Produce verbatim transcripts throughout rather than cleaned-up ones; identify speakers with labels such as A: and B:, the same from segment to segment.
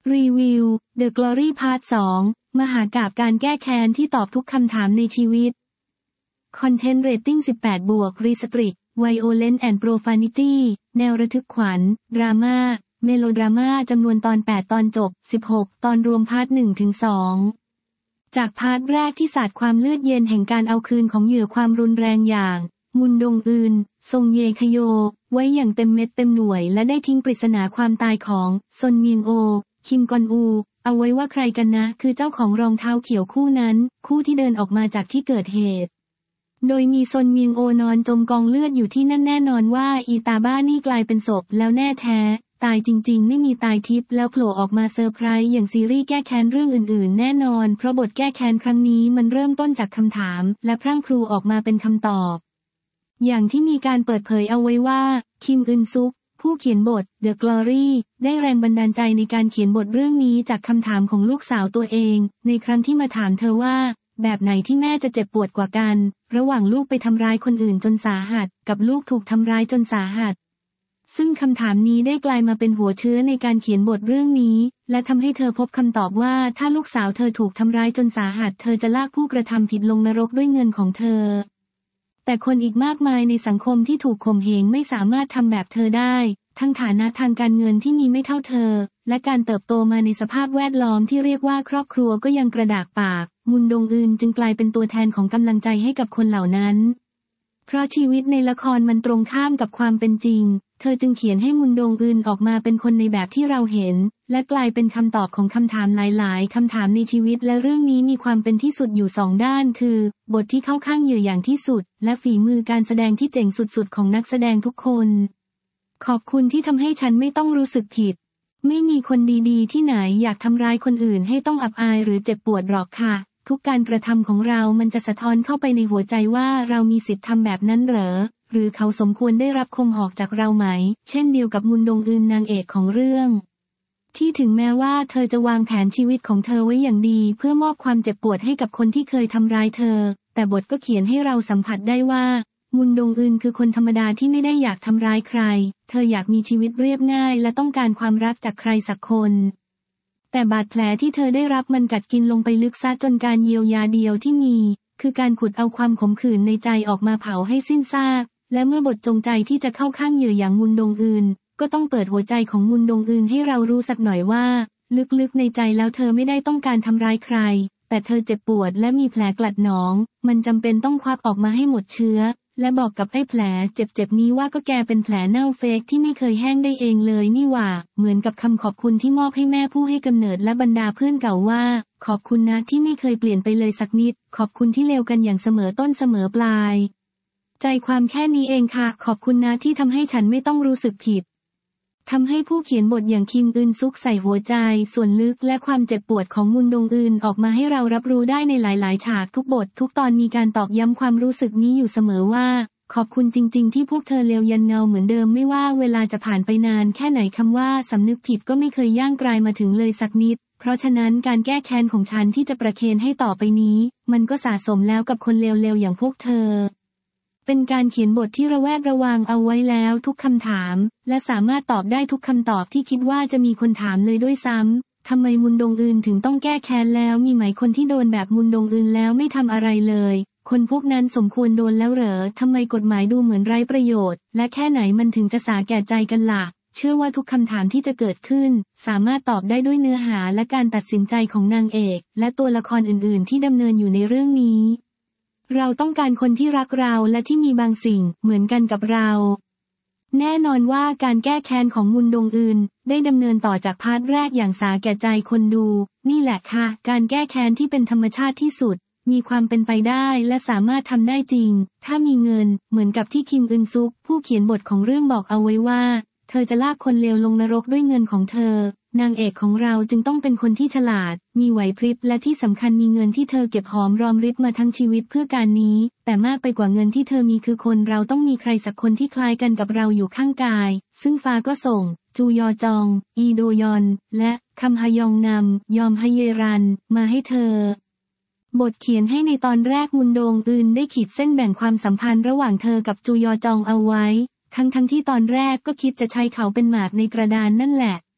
A: รีวิว The Glory Part สอง มหากาพย์การแก้แค้นที่ตอบทุกคำถามในชีวิตคอนเทนต์เรตติ้งสิบแปดบวกรีสตริก Violence and Profanity แนวระทึกขวัญดราม่าเมโลดราม่าจำนวนตอนแปดตอนจบสิบหกตอนรวมพาร์ท หนึ่งถึงสอง จากพาร์ทแรกที่สาดความเลือดเย็นแห่งการเอาคืนของเหยื่อความรุนแรงอย่างมุนดงอึนซงเยคโยไว้อย่างเต็มเม็ดเต็มหน่วยและได้ทิ้งปริศนาความตายของซนเมียงโอคิมกอนอูเอาไว้ว่าใครกันนะคือเจ้าของรองเท้าเขียวคู่นั้นคู่ที่เดินออกมาจากที่เกิดเหตุโดยมีซนเมียงโอนอนจมกองเลือดอยู่ที่นั่นแน่นอนว่าอีตาบ้านี่กลายเป็นศพแล้วแน่แท้ตายจริงๆไม่มีตายทิพย์แล้วโผล่ออกมาเซอร์ไพรส์อย่างซีรีส์แก้แค้นเรื่องอื่นๆแน่นอนเพราะบทแก้แค้นครั้งนี้มันเริ่มต้นจากคำถามและพรั่งพรูออกมาเป็นคำตอบอย่างที่มีการเปิดเผยเอาไว้ว่าคิมอึนซุกผู้เขียนบท The Glory ได้แรงบันดาลใจในการเขียนบทเรื่องนี้จากคำถามของลูกสาวตัวเองในครั้งที่มาถามเธอว่าแบบไหนที่แม่จะเจ็บปวดกว่ากันระหว่างลูกไปทำร้ายคนอื่นจนสาหัสกับลูกถูกทำร้ายจนสาหัสซึ่งคำถามนี้ได้กลายมาเป็นหัวเชื้อในการเขียนบทเรื่องนี้และทำให้เธอพบคำตอบว่าถ้าลูกสาวเธอถูกทำร้ายจนสาหัสเธอจะลากผู้กระทำผิดลงนรกด้วยเงินของเธอแต่คนอีกมากมายในสังคมที่ถูกข่มเหงไม่สามารถทำแบบเธอได้ทั้งฐานะทางการเงินที่มีไม่เท่าเธอและการเติบโตมาในสภาพแวดล้อมที่เรียกว่าครอบครัวก็ยังกระดากปากมุนดงอึนจึงกลายเป็นตัวแทนของกำลังใจให้กับคนเหล่านั้นเพราะชีวิตในละครมันตรงข้ามกับความเป็นจริงเธอจึงเขียนให้มุนดงอึนออกมาเป็นคนในแบบที่เราเห็นและกลายเป็นคำตอบของคำถามหลายๆคำถามในชีวิตและเรื่องนี้มีความเป็นที่สุดอยู่สองด้านคือบทที่เข้าข้างเหยื่ออย่างที่สุดและฝีมือการแสดงที่เจ๋งสุดๆของนักแสดงทุกคนขอบคุณที่ทำให้ฉันไม่ต้องรู้สึกผิดไม่มีคนดีๆที่ไหนอยากทำร้ายคนอื่นให้ต้องอับอายหรือเจ็บปวดหรอกค่ะทุกการกระทำของเรามันจะสะท้อนเข้าไปในหัวใจว่าเรามีสิทธิ์ทำแบบนั้นเหรอหรือเขาสมควรได้รับคมหอกจากเราไหมเช่นเดียวกับมุนดงอึนนางเอกของเรื่องที่ถึงแม้ว่าเธอจะวางแผนชีวิตของเธอไว้อย่างดีเพื่อมอบความเจ็บปวดให้กับคนที่เคยทำร้ายเธอแต่บทก็เขียนให้เราสัมผัสได้ว่ามุนดงอึนคือคนธรรมดาที่ไม่ได้อยากทำร้ายใครเธออยากมีชีวิตเรียบง่ายและต้องการความรักจากใครสักคนแต่บาดแผลที่เธอได้รับมันกัดกินลงไปลึกซะจนการเยียวยาเดียวที่มีคือการขุดเอาความขมขื่นในใจออกมาเผาให้สิ้นซากและเมื่อบทจงใจที่จะเข้าข้างเหยื่ออย่างมุนดงอึนก็ต้องเปิดหัวใจของมุนดงอึนให้เรารู้สักหน่อยว่าลึกๆในใจแล้วเธอไม่ได้ต้องการทำร้ายใครแต่เธอเจ็บปวดและมีแผลกลัดหนองมันจำเป็นต้องควักออกมาให้หมดเชื้อและบอกกับไอ้แผลเจ็บๆนี้ว่าก็แกเป็นแผลเน่าเฟกที่ไม่เคยแห้งได้เองเลยนี่หว่าเหมือนกับคำขอบคุณที่มอบให้แม่ผู้ให้กำเนิดและบรรดาเพื่อนเก่าว่าขอบคุณนะที่ไม่เคยเปลี่ยนไปเลยสักนิดขอบคุณที่เลวกันอย่างเสมอต้นเสมอปลายใจความแค่นี้เองค่ะขอบคุณนะที่ทำให้ฉันไม่ต้องรู้สึกผิดทำให้ผู้เขียนบทอย่างคิมอึนซุกใส่หัวใจส่วนลึกและความเจ็บปวดของมุนดงอึนออกมาให้เรารับรู้ได้ในหลายๆฉากทุกบททุกตอนมีการตอกย้ำความรู้สึกนี้อยู่เสมอว่าขอบคุณจริงๆที่พวกเธอเลวยันเงาเหมือนเดิมไม่ว่าเวลาจะผ่านไปนานแค่ไหนคำว่าสำนึกผิดก็ไม่เคยย่างกลายมาถึงเลยสักนิดเพราะฉะนั้นการแก้แค้นของฉันที่จะประเคนให้ต่อไปนี้มันก็สะสมแล้วกับคนเลวๆอย่างพวกเธอเป็นการเขียนบทที่ระแวดระวังเอาไว้แล้วทุกคำถามและสามารถตอบได้ทุกคำตอบที่คิดว่าจะมีคนถามเลยด้วยซ้ำทำไมมุนดงอึนถึงต้องแก้แค้นแล้วมีไหมคนที่โดนแบบมุนดงอึนแล้วไม่ทำอะไรเลยคนพวกนั้นสมควรโดนแล้วเหรอทำไมกฎหมายดูเหมือนไร้ประโยชน์และแค่ไหนมันถึงจะสาแก่ใจกันล่ะเชื่อว่าทุกคำถามที่จะเกิดขึ้นสามารถตอบได้ด้วยเนื้อหาและการตัดสินใจของนางเอกและตัวละครอื่นๆที่ดำเนินอยู่ในเรื่องนี้เราต้องการคนที่รักเราและที่มีบางสิ่งเหมือนกันกับเราแน่นอนว่าการแก้แค้นของมุนดงอึนได้ดำเนินต่อจากพาร์ทแรกอย่างสาแก่ใจคนดูนี่แหละค่ะการแก้แค้นที่เป็นธรรมชาติที่สุดมีความเป็นไปได้และสามารถทำได้จริงถ้ามีเงินเหมือนกับที่คิมอึนซุกผู้เขียนบทของเรื่องบอกเอาไว้ว่าเธอจะลากคนเลวลงนรกด้วยเงินของเธอนางเอกของเราจึงต้องเป็นคนที่ฉลาดมีไหวพริบและที่สำคัญมีเงินที่เธอเก็บหอมรอมริบมาทั้งชีวิตเพื่อการนี้แต่มากไปกว่าเงินที่เธอมีคือคนเราต้องมีใครสักคนที่คล้ายกันกับเราอยู่ข้างกายซึ่งฟ้าก็ส่งจูยอจองอีโดยอนและคัมฮยองนำยอมฮเยรันมาให้เธอบทเขียนให้ในตอนแรกมุนดงอึนได้ขีดเส้นแบ่งความสัมพันธ์ระหว่างเธอกับจูยอจองเอาไว้ทั้งทั้งที่ตอนแรกก็คิดจะใช้เขาเป็นหมากในกระดานนั่นแหละ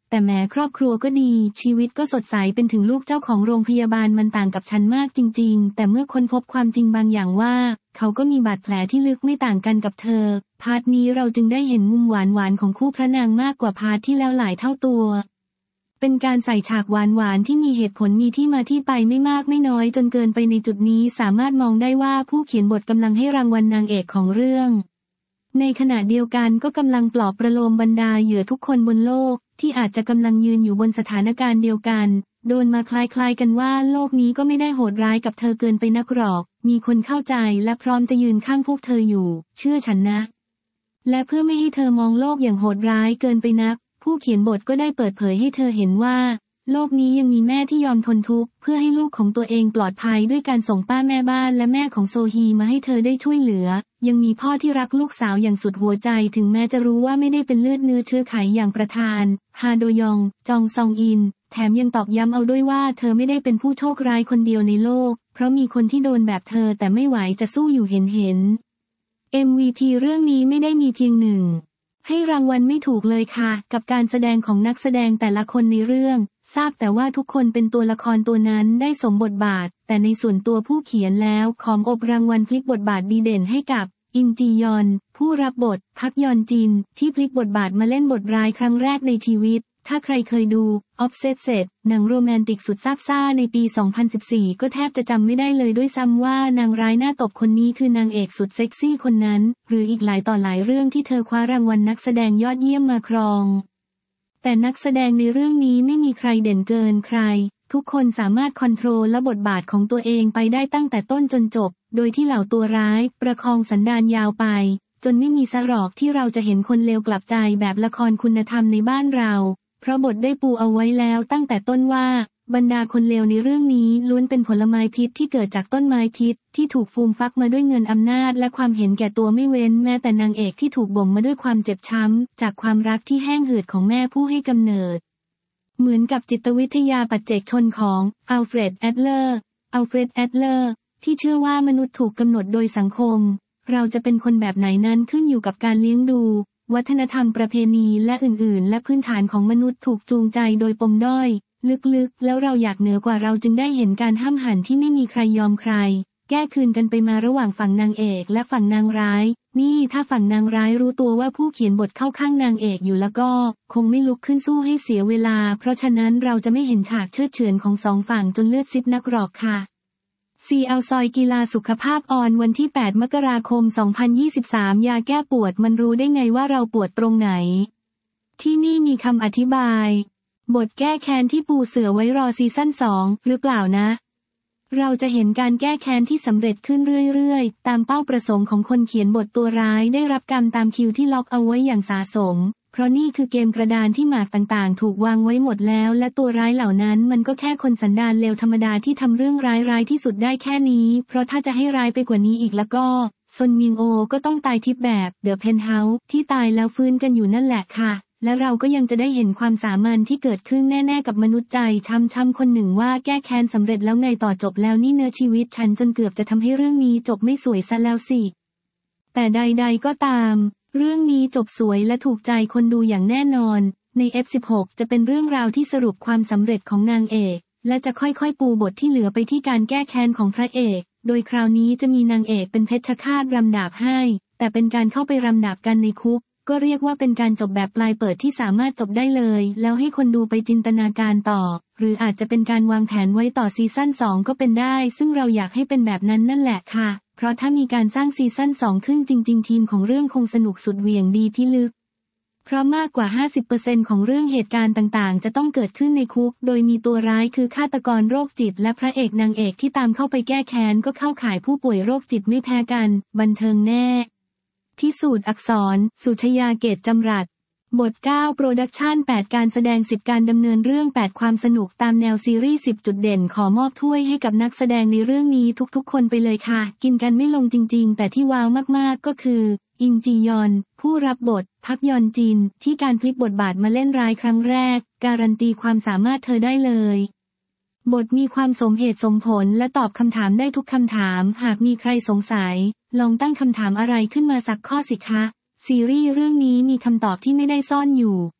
A: แต่แม้ครอบครัวก็ดีชีวิตก็สดใสเป็นถึงลูกเจ้าของโรงพยาบาลมันต่างกับฉันมากจริงๆแต่เมื่อค้นพบความจริงบางอย่างว่าเขาก็มีบาดแผลที่ลึกไม่ต่างกันกับเธอพาร์ทนี้เราจึงได้เห็นมุมหวานๆของคู่พระนางมากกว่าพาร์ทที่แล้วหลายเท่าตัวเป็นการใส่ฉากหวานๆที่มีเหตุผลมีที่มาที่ไปไม่มากไม่น้อยจนเกินไปในจุดนี้สามารถมองได้ว่าผู้เขียนบทกำลังให้รางวัลนางเอกของเรื่องในขณะเดียวกันก็กำลังปลอบประโลมบรรดาเหยื่อทุกคนบนโลกที่อาจจะกำลังยืนอยู่บนสถานการณ์เดียวกันโดนมาคล้ายๆกันว่าโลกนี้ก็ไม่ได้โหดร้ายกับเธอเกินไปนักหรอกมีคนเข้าใจและพร้อมจะยืนข้างพวกเธออยู่เชื่อฉันนะและเพื่อไม่ให้เธอมองโลกอย่างโหดร้ายเกินไปนักผู้เขียนบทก็ได้เปิดเผยให้เธอเห็นว่าโลกนี้ยังมีแม่ที่ยอมทนทุกข์เพื่อให้ลูกของตัวเองปลอดภัยด้วยการส่งป้าแม่บ้านและแม่ของโซฮีมาให้เธอได้ช่วยเหลือยังมีพ่อที่รักลูกสาวอย่างสุดหัวใจถึงแม้จะรู้ว่าไม่ได้เป็นเลือดเนื้อเชื้อไขอย่างประธานฮาโดยองจองซองอินแถมยังตอกย้ำเอาด้วยว่าเธอไม่ได้เป็นผู้โชคร้ายคนเดียวในโลกเพราะมีคนที่โดนแบบเธอแต่ไม่ไหวจะสู้อยู่เห็นเห็น เอ็ม วี พี เรื่องนี้ไม่ได้มีเพียงหนึ่งให้รางวัลไม่ถูกเลยค่ะกับการแสดงของนักแสดงแต่ละคนในเรื่องทราบแต่ว่าทุกคนเป็นตัวละครตัวนั้นได้สมบทบาทแต่ในส่วนตัวผู้เขียนแล้วขออบรางวัลพลิกบทบาทดีเด่นให้กับอิมจียอนผู้รับบทพักยอนจินที่พลิกบทบาทมาเล่นบทร้ายครั้งแรกในชีวิตถ้าใครเคยดู Obsessed หนังโรแมนติกสุดซาบซ่าในปี สองพันสิบสี่ ก็แทบจะจำไม่ได้เลยด้วยซ้ำว่านางร้ายหน้าตบคนนี้คือนางเอกสุดเซ็กซี่คนนั้นหรืออีกหลายต่อหลายเรื่องที่เธอคว้ารางวัลนักแสดงยอดเยี่ยมมาครองแต่นักแสดงในเรื่องนี้ไม่มีใครเด่นเกินใครทุกคนสามารถคอนโทรลและบทบาทของตัวเองไปได้ตั้งแต่ต้นจนจบโดยที่เหล่าตัวร้ายประคองสันดานยาวไปจนไม่มีสักหรอกที่เราจะเห็นคนเลวกลับใจแบบละครคุณธรรมในบ้านเราเพราะบทได้ปูเอาไว้แล้วตั้งแต่ต้นว่าบรรดาคนเลวในเรื่องนี้ล้วนเป็นผลไม้พิษที่เกิดจากต้นไม้พิษที่ถูกฟูมฟักมาด้วยเงินอำนาจและความเห็นแก่ตัวไม่เว้นแม้แต่นางเอกที่ถูกบ่มมาด้วยความเจ็บช้ำจากความรักที่แห้งเหือดของแม่ผู้ให้กำเนิดเหมือนกับจิตวิทยาปัจเจกชนของอัลเฟรด แอดเลอร์อัลเฟรด แอดเลอร์ที่เชื่อว่ามนุษย์ถูกกำหนดโดยสังคมเราจะเป็นคนแบบไหนนั้นขึ้นอยู่กับการเลี้ยงดูวัฒนธรรมประเพณีและอื่นๆและพื้นฐานของมนุษย์ถูกจูงใจโดยปมด้อยลึกๆแล้วเราอยากเหนือกว่าเราจึงได้เห็นการห้ามหันที่ไม่มีใครยอมใครแก้คืนกันไปมาระหว่างฝั่งนางเอกและฝั่งนางร้ายนี่ถ้าฝั่งนางร้ายรู้ตัวว่าผู้เขียนบทเข้าข้างนางเอกอยู่แล้วก็คงไม่ลุกขึ้นสู้ให้เสียเวลาเพราะฉะนั้นเราจะไม่เห็นฉากเชือดเฉือนของสองฝั่งจนเลือดซิบนักหรอกค่ะซีเอาซอยกีฬาสุขภาพออนวันที่แปดมกราคมสองพันยี่สิบสามยาแก้ปวดมันรู้ได้ไงว่าเราปวดตรงไหนที่นี่มีคำอธิบายบทแก้แค้นที่ปูเสือไว้รอซีซั่นสองหรือเปล่านะเราจะเห็นการแก้แค้นที่สำเร็จขึ้นเรื่อยๆตามเป้าประสงค์ของคนเขียนบทตัวร้ายได้รับกรรมตามคิวที่ล็อกเอาไว้อย่างสะสมเพราะนี่คือเกมกระดานที่หมากต่างๆถูกวางไว้หมดแล้วและตัวร้ายเหล่านั้นมันก็แค่คนสันดานเลวธรรมดาที่ทำเรื่องร้ายๆที่สุดได้แค่นี้เพราะถ้าจะให้ร้ายไปกว่านี้อีกแล้วก็ซนมิงโอก็ต้องตายทิพย์แบบเดอะเพนท์เฮาส์ที่ตายแล้วฟื้นกันอยู่นั่นแหละค่ะและเราก็ยังจะได้เห็นความสามัญที่เกิดขึ้นแน่ๆกับมนุษย์ใจช้ำๆคนหนึ่งว่าแก้แค้นสำเร็จแล้วไงต่อจบแล้วนี่เนื้อชีวิตฉันจนเกือบจะทำให้เรื่องนี้จบไม่สวยซะแล้วสิแต่ใดๆก็ตามเรื่องนี้จบสวยและถูกใจคนดูอย่างแน่นอนใน เอฟ สิบหก จะเป็นเรื่องราวที่สรุปความสำเร็จของนางเอกและจะค่อยๆปูบทที่เหลือไปที่การแก้แค้นของพระเอกโดยคราวนี้จะมีนางเอกเป็นเพชฌฆาตรำดาบให้แต่เป็นการเข้าไปรำดาบกันในคุกก็เรียกว่าเป็นการจบแบบปลายเปิดที่สามารถจบได้เลยแล้วให้คนดูไปจินตนาการต่อหรืออาจจะเป็นการวางแผนไว้ต่อซีซั่นสองก็เป็นได้ซึ่งเราอยากให้เป็นแบบนั้นนั่นแหละค่ะเพราะถ้ามีการสร้างซีซั่นสองขึ้นจริงๆทีมของเรื่องคงสนุกสุดเหวี่ยงดีพิลึกเพราะมากกว่า ห้าสิบเปอร์เซ็นต์ ของเรื่องเหตุการณ์ต่างๆจะต้องเกิดขึ้นในคุกโดยมีตัวร้ายคือฆาตกรโรคจิตและพระเอกนางเอกที่ตามเข้าไปแก้แค้นก็เข้าข่ายผู้ป่วยโรคจิตไม่แพ้กันบันเทิงแน่พิสูจน์อักษรสุชยาเกตจำรัดบทเก้าโปรดักชันแปดการแสดงสิบการดำเนินเรื่องแปดความสนุกตามแนวซีรีส์สิบจุดเด่นขอมอบถ้วยให้กับนักแสดงในเรื่องนี้ทุกๆคนไปเลยค่ะกินกันไม่ลงจริงๆแต่ที่ว้าวมากๆก็คืออิมจียอนผู้รับบทพักยอนจินที่การพลิกบทบาทมาเล่นร้ายครั้งแรกการันตีความสามารถเธอได้เลยบทมีความสมเหตุสมผลและตอบคำถามได้ทุกคำถามหากมีใครสงสัยลองตั้งคำถามอะไรขึ้นมาสักข้อสิคะซีรีส์เรื่องนี้มีคำตอบที่ไม่ได้ซ่อนอยู่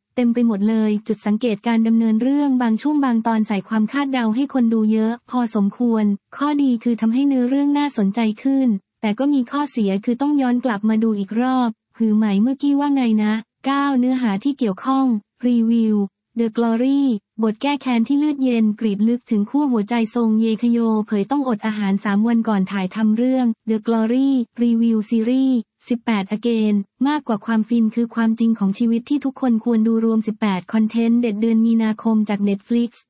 A: เต็มไปหมดเลยจุดสังเกตการดำเนินเรื่องบางช่วงบางตอนใส่ความคาดเดาให้คนดูเยอะพอสมควรข้อดีคือทำให้เนื้อเรื่องน่าสนใจขึ้นแต่ก็มีข้อเสียคือต้องย้อนกลับมาดูอีกรอบหือไหมเมื่อกี้ว่าไงนะเก้าเนื้อหาที่เกี่ยวข้องรีวิว The Glory บทแก้แค้นที่เลือดเย็นกรีดลึกถึงขั้วหัวใจทรงเยคโยเผยต้องอดอาหารสามวันก่อนถ่ายทำเรื่อง The Glory รีวิวซีรีส์สิบแปด Again มากกว่าความฟินคือความจริงของชีวิตที่ทุกคนควรดูรวมสิบแปดคอนเทนต์เด็ดเดือนมีนาคมจาก Netflix